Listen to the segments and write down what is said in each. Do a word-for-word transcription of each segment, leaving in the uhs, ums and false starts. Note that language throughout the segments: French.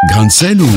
Grain de sel ou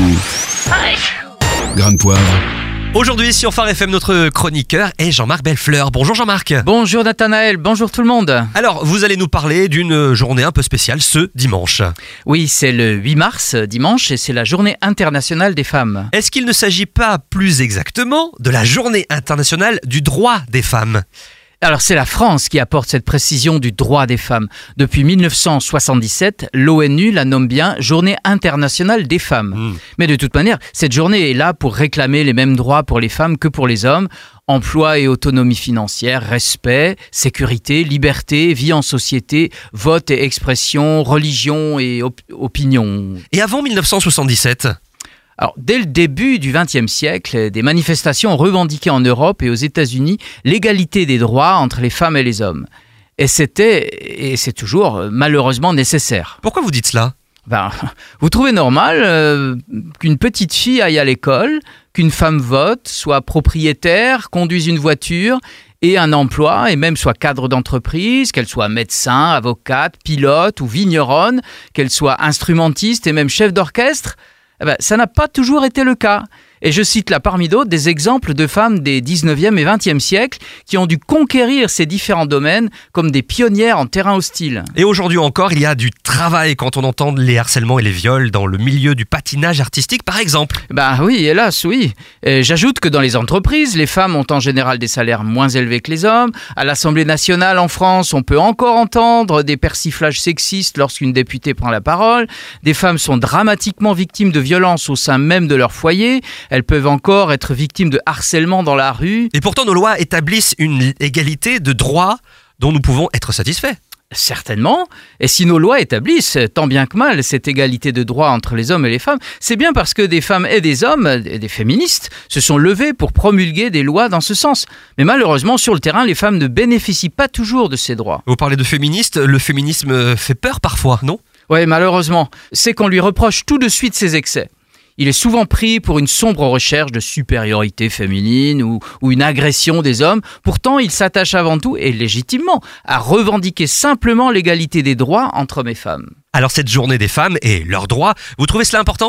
grain de poivre? Aujourd'hui sur Phare F M, notre chroniqueur est Jean-Marc Bellefleur. Bonjour Jean-Marc. Bonjour Nathanaël, bonjour tout le monde. Alors, vous allez nous parler d'une journée un peu spéciale ce dimanche. Oui, c'est le huit mars, dimanche, et c'est la journée internationale des femmes. Est-ce qu'il ne s'agit pas plus exactement de la journée internationale du droit des femmes ? Alors c'est la France qui apporte cette précision du droit des femmes. Depuis mille neuf cent soixante-dix-sept, l'ONU la nomme bien Journée internationale des femmes. Mmh. Mais de toute manière, cette journée est là pour réclamer les mêmes droits pour les femmes que pour les hommes. Emploi et autonomie financière, respect, sécurité, liberté, vie en société, vote et expression, religion et op- opinion. Et avant mille neuf cent soixante-dix-sept ? Alors, dès le début du vingtième siècle, des manifestations ont revendiqué en Europe et aux États-Unis l'égalité des droits entre les femmes et les hommes. Et c'était, et c'est toujours malheureusement nécessaire. Pourquoi vous dites cela ? Ben, vous trouvez normal euh, qu'une petite fille aille à l'école, qu'une femme vote, soit propriétaire, conduise une voiture et un emploi, et même soit cadre d'entreprise, qu'elle soit médecin, avocate, pilote ou vigneronne, qu'elle soit instrumentiste et même chef d'orchestre ? Eh ben, ça n'a pas toujours été le cas. Et je cite là parmi d'autres des exemples de femmes des dix-neuvième et vingtième siècles qui ont dû conquérir ces différents domaines comme des pionnières en terrain hostile. Et aujourd'hui encore, il y a du travail quand on entend les harcèlements et les viols dans le milieu du patinage artistique, par exemple. Ben oui, hélas, oui. Et j'ajoute que dans les entreprises, les femmes ont en général des salaires moins élevés que les hommes. À l'Assemblée nationale en France, on peut encore entendre des persiflages sexistes lorsqu'une députée prend la parole. Des femmes sont dramatiquement victimes de violences au sein même de leur foyer. Elles peuvent encore être victimes de harcèlement dans la rue. Et pourtant, nos lois établissent une égalité de droits dont nous pouvons être satisfaits. Certainement. Et si nos lois établissent tant bien que mal cette égalité de droits entre les hommes et les femmes, c'est bien parce que des femmes et des hommes, et des féministes, se sont levés pour promulguer des lois dans ce sens. Mais malheureusement, sur le terrain, les femmes ne bénéficient pas toujours de ces droits. Vous parlez de féministes, le féminisme fait peur parfois, non ? Oui, malheureusement. C'est qu'on lui reproche tout de suite ses excès. Il est souvent pris pour une sombre recherche de supériorité féminine ou, ou une agression des hommes. Pourtant, il s'attache avant tout, et légitimement, à revendiquer simplement l'égalité des droits entre hommes et femmes. Alors cette journée des femmes et leurs droits, vous trouvez cela important ?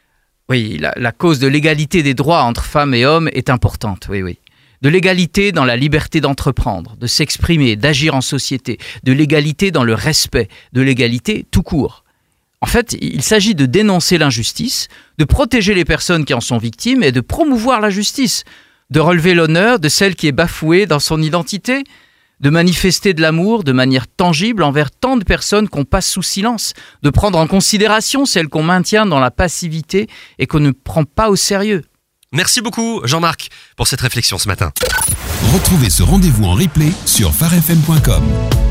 Oui, la, la cause de l'égalité des droits entre femmes et hommes est importante, oui, oui. De l'égalité dans la liberté d'entreprendre, de s'exprimer, d'agir en société, de l'égalité dans le respect, de l'égalité tout court. En fait, il s'agit de dénoncer l'injustice, de protéger les personnes qui en sont victimes et de promouvoir la justice, de relever l'honneur de celle qui est bafouée dans son identité, de manifester de l'amour de manière tangible envers tant de personnes qu'on passe sous silence, de prendre en considération celles qu'on maintient dans la passivité et qu'on ne prend pas au sérieux. Merci beaucoup Jean-Marc pour cette réflexion ce matin. Retrouvez ce rendez-vous en replay sur phare f m point com.